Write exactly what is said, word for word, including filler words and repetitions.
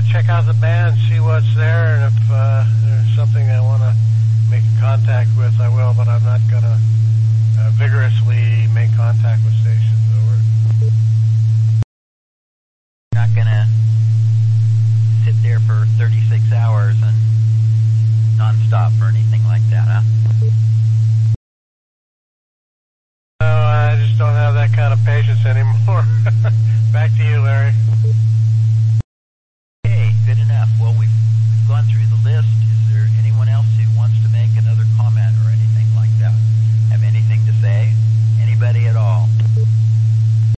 check out the band, see what's there, and if uh, there's something I want to make contact with, I will, but I'm not going to uh, vigorously make contact with stations. Over. Not going to sit there for thirty-six hours and non-stop or anything like that, huh? No, I just don't have that kind of patience anymore. Back to you, Larry.